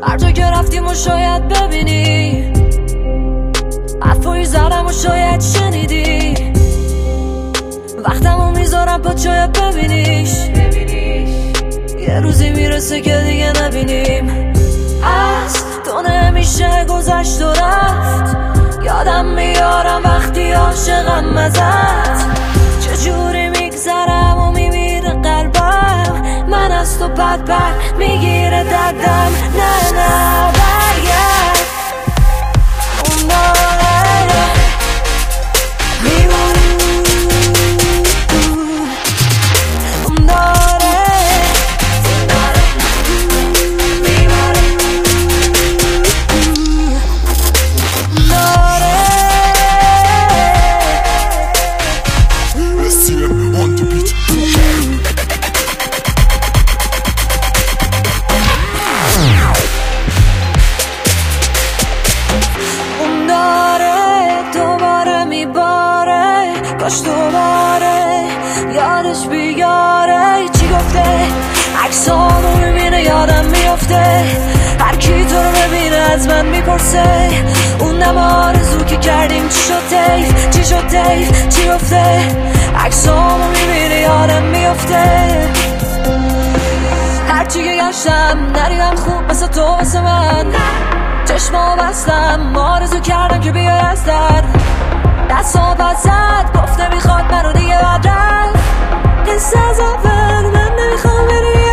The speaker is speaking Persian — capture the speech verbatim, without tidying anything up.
هر جا که رفتیم و شاید ببینی، حرفایی زدم و شاید شنیدی. وقتمو میذارم پا شاید ببینیش، یه روزی میرسه که دیگه نبینیم. از تو نمیشه گذشت و رفت، یادم میارم وقتی عاشقم ازت. چجوری میگذرم و میمیره قلبم، من از تو بد بد میگیره دردم. نه نه برگرد اون داره میمونه، اون داره میمونه، داره S C M on the beat. اون داره دوباره میباره، کاش دوباره یادش بیاره. چی گفته عکسامو میبینه یادم میافته، هر کی تو رو ببینه از من میپرسه اون آرزو که کردیم چی شد تیف، چی شد تیف، چی گفته عکسامو میبینه یادم میافته. هرچی که گشتم نریدم خوب مثل تو واسه من، چشمو بستم آرزو کردم که بیای از در دستا بزد، گفته میخواد منو دیگه بدن. قصه از اول من نمیخوام بری